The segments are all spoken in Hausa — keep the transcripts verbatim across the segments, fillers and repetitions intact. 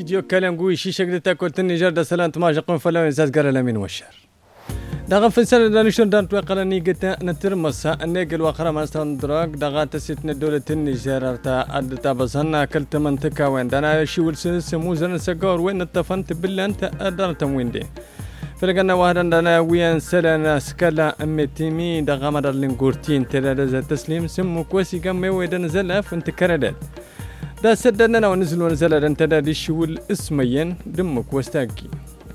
استديو كالانغوي شيشة قدتا كنت النيجر دا سلانت ما جاقون فلاو إنساس قال لمن وشر داغا فنسان دا نشون دان توقع لني قتا نترمسا النيقل وقرا ما نستان دراغ داغا تسيتنا دولة النيجر ارتا أدتا بسانا كلت منطقة وين دانا شيول سنس موزن سقور وين التفنت بالله انت أدارتا وين دي فلقنا واحدا دانا ويان سلانا سكالا امتيمي داغا مدار لنقورتين تلالزا تسليم سمو كواسي كم ويدان زلاف انت كردات دا سددنا ونزل ونزل انت دا دي شول اسميين دمك واستاقي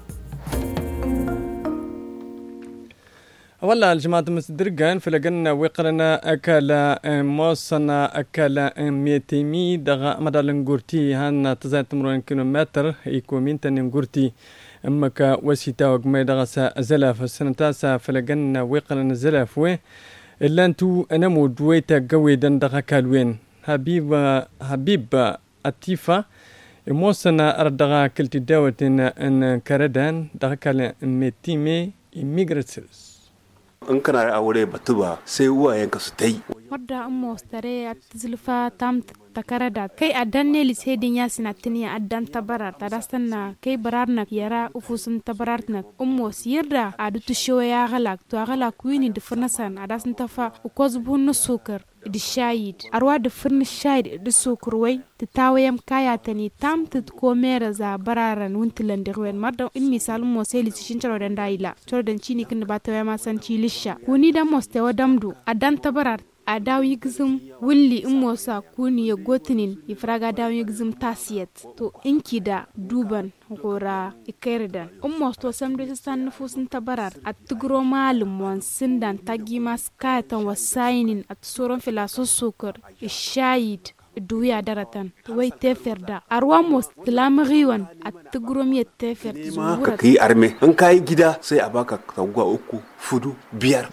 والله الجماعة مصدرقان فلقنا وقرنا أكلا موصنا أكلا ميتيمي دغا مدار لنقورتي هانا تزايد تمرون كيلومتر يكو مينتا نقورتي أمك وسيتا وقمي دغا سا زلاف السنة تاسا فلقنا وقرنا زلاف وي إلا انتو أنمو دويتا قوي دن دغا كالوين حبيب حبيب أتيفا موصنا أردغا كلتي داوتين أن كردان دغا كالا ميتيمي إميغراتسيرس in kana da aure batu ba sai uwayenka su ta yi wadda an mostare a zulfa tam takarada kai addan ne lisedin ya sinatini addan tabarar ta dastan na kai barar na yara ufusun tabarar na ummo sirda a dutu shoya ya galak to galak wini da furnasan a dasan tafa ukoz bunnu sukar di shayid arwa da furni shayid da sukur wai ta tawayam kaya tani tam ta komera za bararan wuntilan da ruwan madda in misalin mo sai lishin taro dan daila taro dan cini kin ba ta ma san ci lisha kuni da mostewa damdu addan tabarar a dawo yigzum wulli in mosa kuni ya gotinin ifraga dawo yigzum tasiyat to inki da duban gora ikerdan in mosto samde san nufusin tabarar at tugro malum wan sindan tagima skatan wasainin at soron filaso sukar ishayid duya daratan wai teferda arwa mos tlamriwan at tugro mi tefer ma ka kai arme in kai gida sai a baka tagwa uku fudu biyar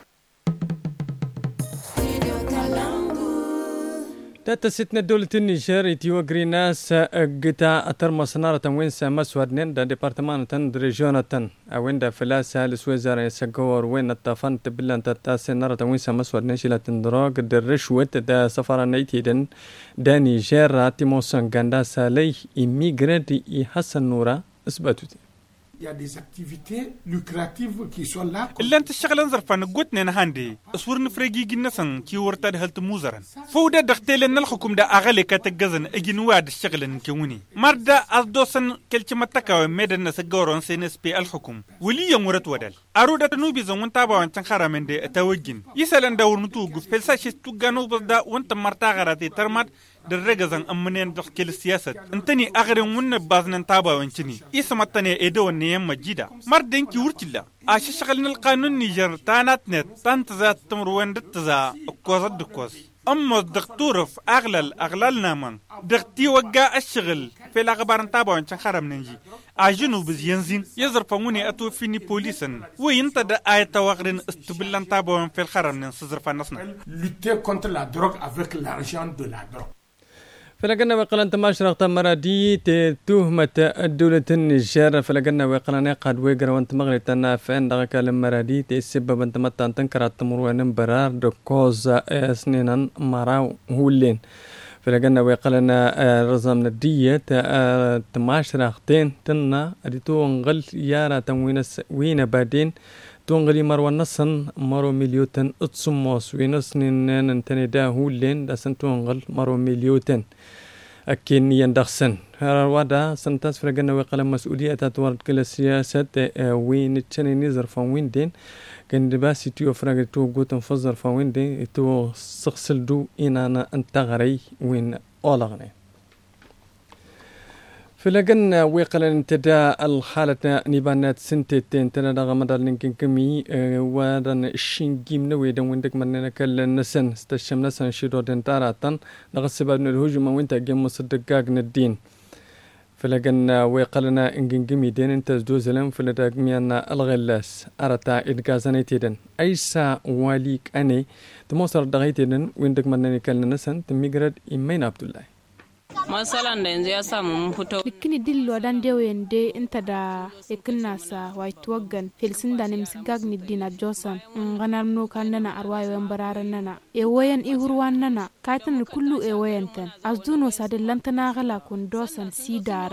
تاتستنا دولة النيجر إتيو غريناس قتا أتر مصنارة وين سامس ودنين دا ديبارتمان تن دريجونة تن وين دا فلاسة لسويزارة يساقور وين التافان تبلان تاتاسي نارة وين سامس ودنين شلا تندراغ دا رشوة دا سفارة نيتي دن دا نيجر راتي موسان غاندا سالي إميغرانت إي حسن نورا إثباتوتي Il y a des activités lucratives qui sont là. إلا أنت الشغل أنظر فان قوتنا نهاندي أصور نفرقي جنسان كي ورتاد هلت موزران فودا دختيل إن الحكم دا أغلى كتجزن أجن واد الشغل نكوني مردا أصدوسن كل شيء متكاو ميدنا سجورون سينس بي الحكم ولي يوم ورت ودل أرودا تنوبي زمن تابا وانت خارا من دي توجين يسألن دور نتوقف فلسا شستو جانو بدا وانت مرتا غراتي ترمات درجزن أمنين دخل السياسة أنتني أغرم ون بازن تابا وانتني يسمتني إدو نيم مجيدا مردين كيورتلا عاش شغلنا القانون نيجر تانات نت تانتزا تمروان دتزا كوزد دكوز أما الدكتور في أغلل أغللنا من دكتي وجا الشغل في الأخبار تابا وانشان خرم ننجي عجنو بزينزين يزرفوني أتو فيني بوليسن وينتدى آية وغرين استبلان تابا في الخرم ننسزرفا نصنا lutter contre la drogue avec l'argent de la drogue. فلقنا وقلنا تماشر اغتا مرادي تهمة الدولة النيجر فلقنا وقلنا قد ويقر وانت مغري تنافين دغاك المرادي تسبب انت متان تنكر التمر ونمبرار دكوز سنينا مراو هولين فلقنا وقلنا رزمنا الدية تماشر اغتين تنا اديتو انغل يارا تنوينس وين بادين تونغلي مروان نصن مرو مليوتن اتسموس وينسنين انتني دا هولين دا سنتونغل مرو مليوتن أكين يندخسن هذا سنتاس فرقنا وقلم مسؤولية تطور كل السياسة وين تشني نزر فوين دين كان دباسي تيو فرق تو قوتن فزر فوين دين تو سخسل دو إن أنا انتغري وين أولغني فلقنا ويقلن انتداء الحالة نيبانات سنتين تنا غمدار لينكن كمي ودن الشينجيم نوي دن ويندك مننا كل نسن استشم نسن شيرو دن تاراتن نغسب ابن الهجوم وينتا جيم مصدقاق ندين فلقنا ويقلنا انجن جمي دين انت زدوزلم فلداق ميانا الغلاس ارتا ادقازاني تيدن ايسا واليك اني تموصر دغي تيدن ويندك مننا كل نسن تميقرد امين عبد الله masalan da yanzu ya samu mun fito bikini dillo dan dewen de inta da ikna sa white wagan filsin da nim sigag ni dina josan nganar no kanana arwayo bararan nana e wayan i hurwan nana kaitan kullu e wayantan azduno sadillantana gala kun dosan sidaran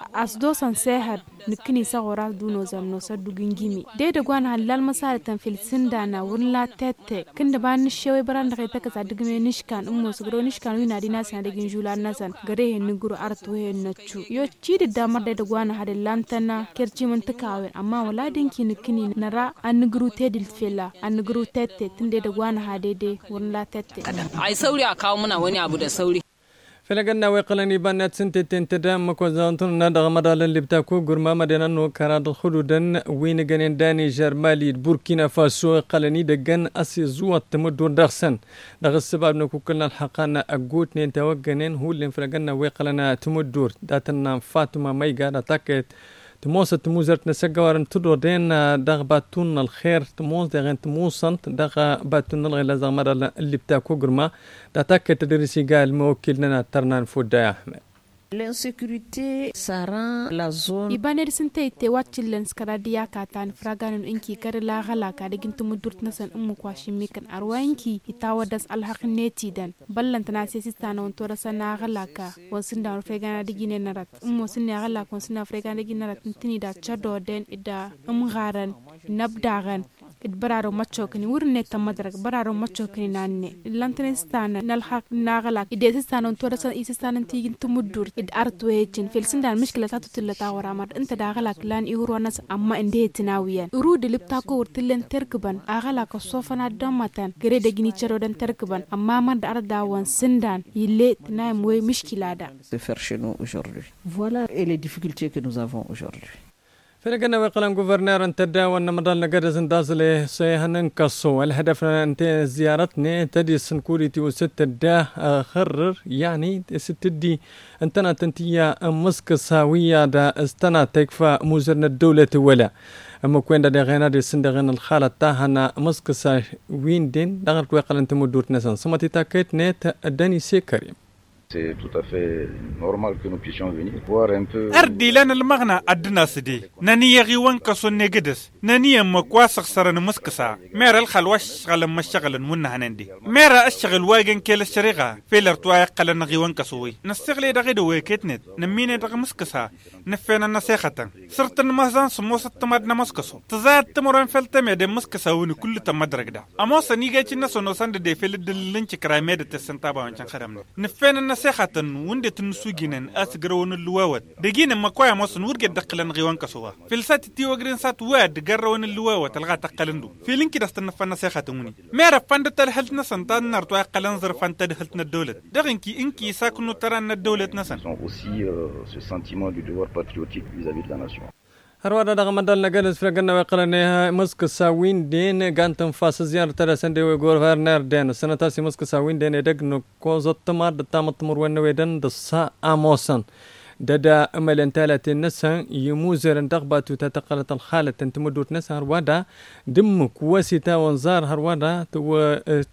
asdo san sehar nikini sagora duno zamno saddu gingimi de da gwana halal masala tan filsin da na wurin la tete kinda ba ni shewe baran da kai ta kasa digme nishkan ummo sugro nishkan wina dina san da ginjula nasan gare hen nuguru artu hen nachu yo ci da damar da gwana hada lantana kerci mun takawe amma wala dinki nikini nara an nuguru tedil fela an nuguru tete tinde da gwana hade de wurin la tete ai sauri a kawo muna wani abu da sauri فلقنا ويقلني بنات سنتين تدام مكوزانتون ندغ مدال اللي بتاكو قرما مدينة نو كراد الخدودن وين جنين داني جرمالي بوركينا فاسو قلني دقن أسي زوات تمدون دغسن دغ السبب نكو كلنا الحقانا أقوت نين توقنين هو اللي فلقنا ويقلنا تمدور داتنا فاطمة ميقا تاكت تموس تموزرت نسجوارن تدور دين دغ باتون الخير تموس دغن تموسنت دغ باتون الغي لازم مدال اللي بتاكو قرما داتاكت تدرسي قال موكلنا ترنان فودا يا أحمد. L'insécurité, ça rend la zone. Ibaner sinte te watchillen skaradia katan fraganon inki kare la gala ka digin tumu durt nasan ummu kwashi mikan arwanki itawa das alhaqneti dan ballan tana sai sistana on tora sana gala ka wasin da fregana digine narat ummu sinne gala kon sinna fregana digine narat tini da chado den ida um garan nabdagan idbararo machokni wurne tamadrak bararo machokni nanne lantene stana nalhaq nagala ide sistana on tora sa isistana tigin tumu durt id artwejin filsindan mishkila tatu tilata waramad inta dagala klan ihurwanas amma inde tinawiyan urud lipta ko wurtilen terkban agala ko sofana damatan gere de gini chero dan terkban amma man da arda wan sindan yille tinay moy mishkila da de faire chez nous aujourd'hui voilà et les difficultés que nous avons aujourd'hui. فلقنا وقلم غوفرنر انت داونا مدال نقدس اندازله سيهنن كسو الهدف انت زيارتنا تدي سنكوريتي وست دا خرر يعني ست دي انتنا تنتيا مسك ساويه دا استنا تكفى موزرنا الدولة ولا اما كوين دا غينا دي سندغن الخالة تاهنا مسك سا وين دين دغرت وقل انت مدورت نسان سمتي تاكيت نيت اداني سي كريم. C'est tout à fait normal que nous puissions venir voir un peu. أردي لنا المغنى أدنى سدي ناني يغيوان كسو نجدس ناني مكواسق سرن مسكسا مير الخلوش شغل مشغل من هنندي مير الشغل واجن كيل الشريغة في الارتواء قلنا غيوان كسوي نستغل دغيدو ويكتنت نمين دغ مسكسا نفينا نسيخة صرت المهزان سموس التمادنا مسكسو تزاد تمرن فلتم يد مسكسا ون كل تمدرك دا أموس نيجي تنسو نوسان دي في الدلنش كراميد تسنتابا وانشان خدمنا نفينا سيخاتن وندي تنسوجينن أسجرون اللواوت دقينا مكوايا مصن ورجع دقلن غيوان كسوها في السات تيو جرين سات واد جرون اللواوت الغا تقلندو في لينك دستنا فنا سيخاتموني ميرا فند تلهلت نسن تان نرتوا قلن زر فند تلهلتنا الدولة دغنكي إنكي ساكنو تران الدولة نسن. aussi ce sentiment du devoir patriotique vis-à-vis de la nation. هرودا دغ مدال نجلس فرقنا وقلنا مسك ساوين دين غانتم فاس زيارة ترسن دي غورفرنر دين سنتاسي مسك ساوين دين دغ كوزت تمار دتامت مروان ويدن دسا اموسن ددا امل انتالت النسا يموزر دغبات تتقلت الخالة تمدوت نسا هرودا دم كواسيتا وانزار هرودا تو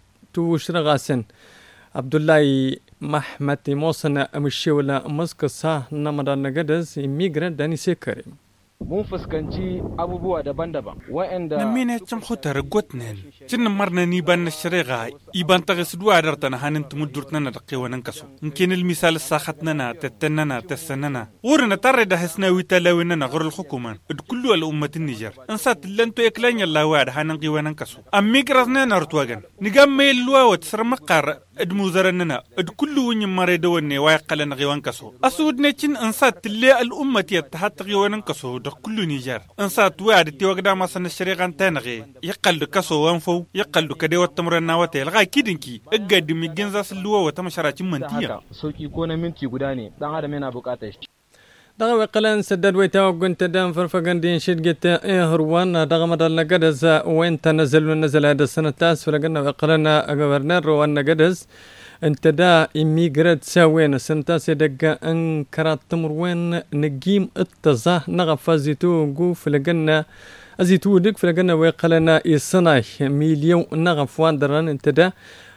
تو شرغاسن عبد الله محمد موسن امشي ولا مسك سا نمدال نجدس ميغران داني سيكريم. mun fuskanci abubuwa daban-daban wa'anda namine cham khotar gotnen cin marna ni ban shariga iban tagsduwa dartana hanin tumudurtna na daqiwanan kaso يمكن المثال ساختنا تتننا تسننا ورنا ترد حسنا ويتلاوينا غير الحكومه كل الامه النيجر انسات لنتو يكلن يلا واد حنن قيوانا كسو امي غرزنا نرتوغن نغام يلوا وتسرمقار ادموزرننا اد كل وني مريدوني وايقلن غيوان كسو اسودنا تشن انسات اللي الامه يتحت غيوانا كسو كل نيجر انسات واد تيوغدا ما سن الشريغان تنغي يقل كسو وانفو يقل كدي وتمرنا وتي لغا كيدنكي اغاد مي جنزاس لوا وتمشراچ منتيا sauki ko na minti guda ne dan adam yana bukatar shi daga waqalan sadad wayta gunta dan farfagandin shidgeta ehruwan daga madal nagadas وين نزل ونزل هذا السنه التاسع فلقنا وقلنا غورنر وان غدس انت دا اميغرات ساوين سنتاس دقا ان كرات تمر وين نجيم التزاه نغفازيتو قوف لقنا ازيتو دك فلقنا وقلنا يصنع مليون نغف واندران انت دا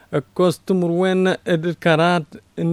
كوستمر وين الكرات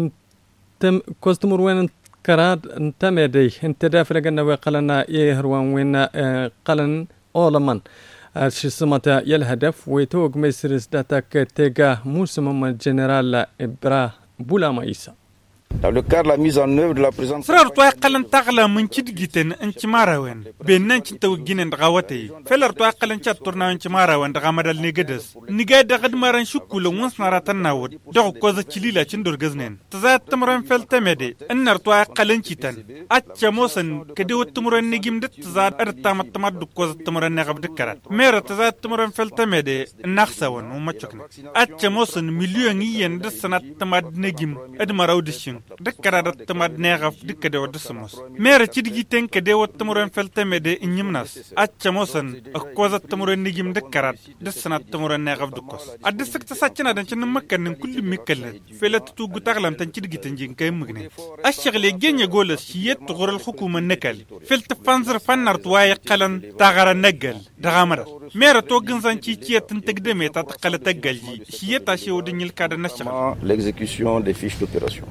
انتم كوستمر وين كرات انتمدي انت دا فلقنا وقلنا يهروان وين قلن اولمان شي سمتا يلهدف ويتوق ميسرس داتاك تيغا موسم الجنرال ابرا بولا مايسا Dans le cadre de la mise en œuvre de la présente سرار توي قلن تغلا من تشدجتن انت ماراوين بينن انت توجين دغوتي فلر توي قلن تشترنا انت ماراوين دغمدل نيجدس نيجاد دغد مارن شكول ونس ناراتن ناود دغ كوزا تشليلا تشندور غزنين تزات تمرن فلتمدي انر توي قلن تشتن اتشا موسن كدو تمرن نيجم دت تزات ارتام تمد كوزا تمرن نغب دكرات مير تزات تمرن فلتمدي نخسون وماتشكن اتشا موسن مليون ين دسنات تمد نيجم ادمراو دشين دكرات تمد نغف دكدو دسموس مير تشدجتن كدو تمرن فلتمدي انيمناس اتشا موسن كوزا تمرن نيجم دكرات دسنات تمرن نغف دكوس ادسك تساتنا دنشن مكن كل مكل فلت تو غتغلم تنشدجتن جين كاي مغني الشغل جين يقول شيت تغور الحكومه النكل فلت فانزر فنر تواي قلن تغر النقل دغامر مير تو غنزان تشي تشيت تقدمي تتقل تقل شيت اشي ودن الكاد نشغل l'exécution des fiches d'opération.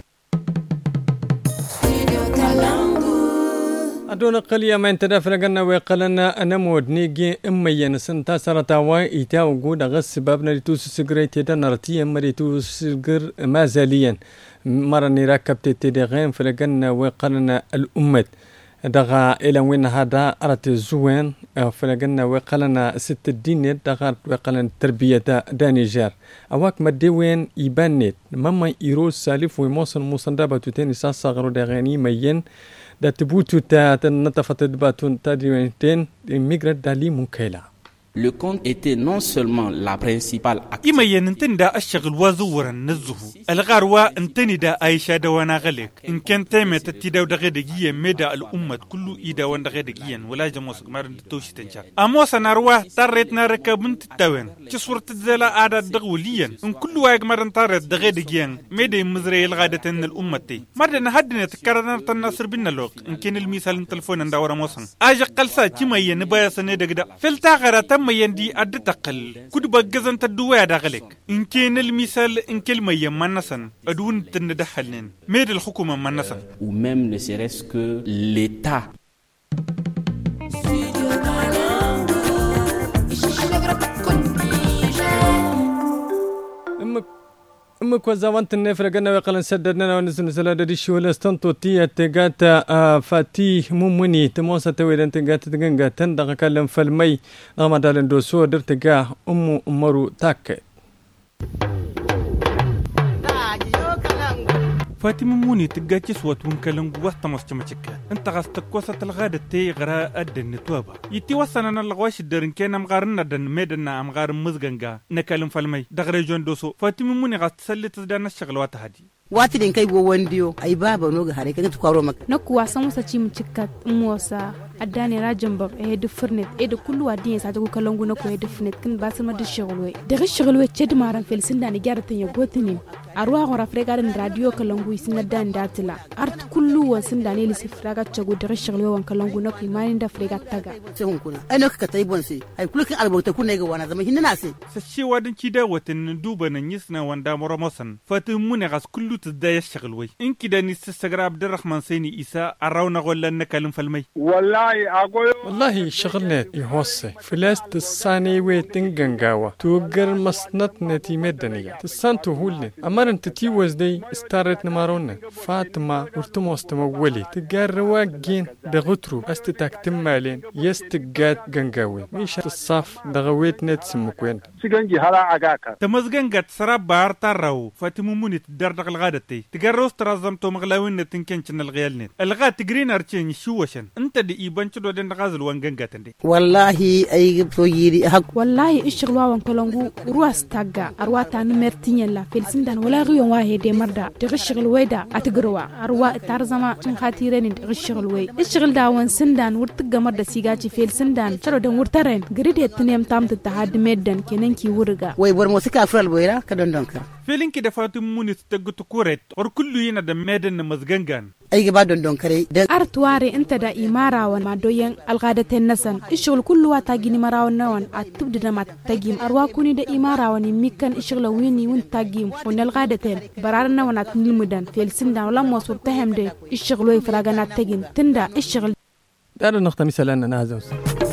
أدون قليا ما انتدف لقنا ويقلنا أنا مودنيجي إما ينسن تاسرة تاوي إيتا وجود غس بابنا لتوس سجريت يدا نرتي أما لتوس سجر ما زاليا مرة نراكب تتدغين فلقنا ويقلنا الأمة دغا إلى وين هذا أرت الزوين فلقنا ويقلنا ست الدين دغا ويقلنا تربية دانيجر أواك مدوين يبنت مما يروس سالف ويموصل مصندبة تاني ساصغرو دغاني مين da tibutu ta natafata batun ta diwenten immigrant dali munkela. Le compte était non seulement la principale activité. إما ينتن دا الشغل وزورا نزه الغاروا انتني دا عايشة دوانا غلق إن كان تيمة تتداو دغيدقيا ميدا الأمة كله إيدا وان دغيدقيا ولا جموسك مارن تتوشي تنشاق أموسا ناروا تاريتنا ركابن تتاوين تصور تتزالا عادة دغوليا إن كل وايق مارن تاريت دغيدقيا ميدا مزري الغادة ان الأمة تي مارن هادنا تكارنا تناصر بنا لوق إن كان المثال التلفون اندورا موسن آجا قلسا كما ينبايا سنيدك دا فلتاغرا تم يندي أد تقل كد بجزن تدوي على غلك إن كان المثال إن كلمة يمنسن أدون تندحلن ميد الحكومة منسن ou même ne serait-ce que l'État. أما كوزاوانت النفر قلنا وقلنا سددنا ونزل سلادة دي شولا استنطو تيا تقاتا فاتي مموني تموسا تويدان تقاتا تقنقا تندق كلم فالمي غاما دالن دوسو در تقاه أمو أمرو تاكت فاتي مموني تقاتي صوت ونكلم وسط مستمشكات انت غاستك وسط الغادة تي غراء أدن نتوابا يتي وصلنا اللغواش الدرن كينا مغارنا دن ميدنا مغار مزغنغا نكلم فالمي دغري جون دوسو فاتي مموني غاست سلي تزدان الشغل واتهادي wati din kai go wandiyo ai baba no ga hare kaga to kwaro mak na kuwa san wasa ci mutikat muwasa adane rajin bab e de furnet e de kullu wadin sa ko kalongu na ko e de furnet kin ba sama de shigulwe de shigulwe ce de maran fel sinda ni garata ya gotini arwa ko rafrega den radio kalongu sinda dan datila art kullu wa sinda ne lisi fraga chago de shigulwe wan kalongu na ko imani da frega taga sai hun kuna ai no ka tayi bonse ai kullu kin albauta kun ne ga wana zama hinna sai sai wadin ci da watin duba nan yisna wanda moromosan fatin gas kullu تداي الشغل وي إن كده نستسجر عبد الرحمن سيني إسا أراونا غولا نكلم في المي والله أقول والله شغلنا يهوسي فلاس تساني ويتنغنغاوا توغر مسنت نتي مدنيا تسانتو هولن أمارن تتيوز دي استارت نمارونا فاطمة ورتموستم ولي تقار واقين دغترو استتاك تمالين يستقات غنغاوي ميش تصاف دغويت نت سمكوين سيغنجي هلا عقاكا تمزغنغت سراب بار تارو فاتمو موني تدردغ الغادة تقرروس ترازمتو مغلاوين نتنكنشن الغيالنت الغا تقرين أرشين شوشن انت دي إيبانشو دو دين غازل وانغنغاتن دي والله أي بويري حق والله إشغلوا وانكولونغو رواس تاقا أرواتا نمرتين يلا فلسندان ولا غيون واحد دي مردا تغشغل ويدا أتقروا أروا تارزما تنخاتيرين تغشغل وي إشغل داوان سندان ورتقا مردا سيغاتي فلسندان شرو دن ورترين قريد يتنيم تامت التحاد ميدان كننكي ورغا وي برموسيكا أفرال بويرا كدن دونكا فيلين كده فاتو موني تتقو كوريت or kullu yana da medan mazgangan ay gaba don don kare da artuare inta da imarawan madoyen alqadaten nasan ishul kullu wa tagini marawan nawan atubda da matagim arwa kuni da imarawan mikkan ishul wini won tagim on alqadaten barar nawan atnilmudan felsinda wala mosur tahamde ishul way fragana tagin tunda ishul دار نقطة مثلا أنا هذا